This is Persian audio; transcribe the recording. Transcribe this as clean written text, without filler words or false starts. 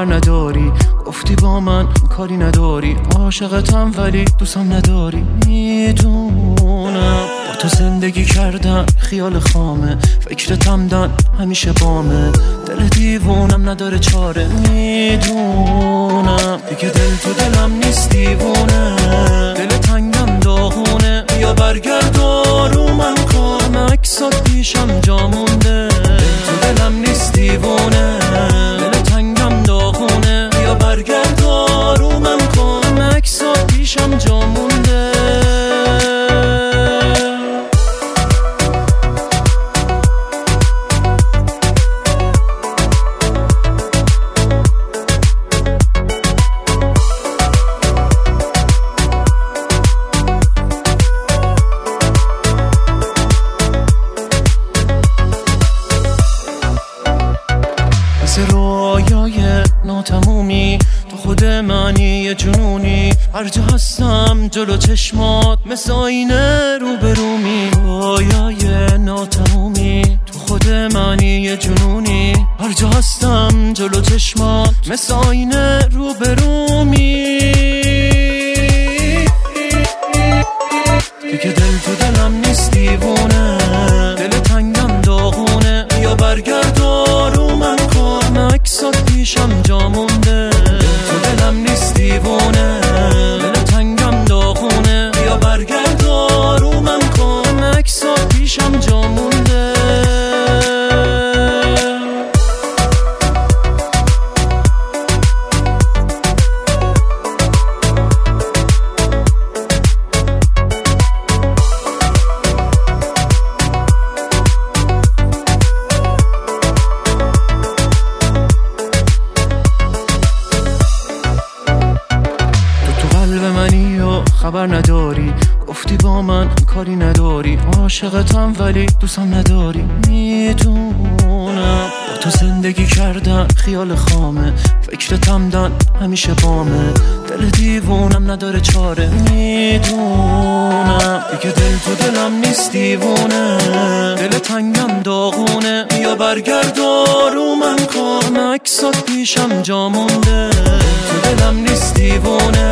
خبر نداری، گفتی با من کاری نداری، عاشقتم ولی دوستم نداری. میدونم با تو زندگی کردن خیال خامه، فکرتم دن همیشه بامه، دل دیوونم نداره چاره. میدونم دیگه دل تو دلم نیست دیوونه، دل تنگم داغونه، یا برگرد رو من کن، عکسات پیشم جا مونده. دل تو دلم نیست دیوونه، دل تنگم داغونه، یا برگرد رو من کن، عکسات پیشم جا مونده. رویای ناتمومی تو خود منی یه جنونی، هر جا هستم جلو چشمات مثل آینه روبرومی. رویای ناتمومی تو خود منی یه جنونی، هر جا هستم جلو چشمات مثل آینه روبرومی. دیگه دل تو دلم نیست دیوونه، دل تنگم داغونه، یا برگرد رو من کن، عکسات پیشم جا مونده. تو دلم نیست دیوونه، دل تنگم داغونه، یا برگرد رو من کن، عکسات پیشم جا مونده. خبر نداری، گفتی با من کاری نداری، عاشقتم ولی دوستم نداری. میدونم با تو زندگی کردن خیال خامه، فکرتم دن همیشه بامه، دل دیوونم نداره چاره. میدونم دیگه دل تو دلم نیست دیوونه، دل تنگم داغونه، یا برگرد رو من کن، عکسات پیشم جا مونده. تو دلم نیست دیوونه،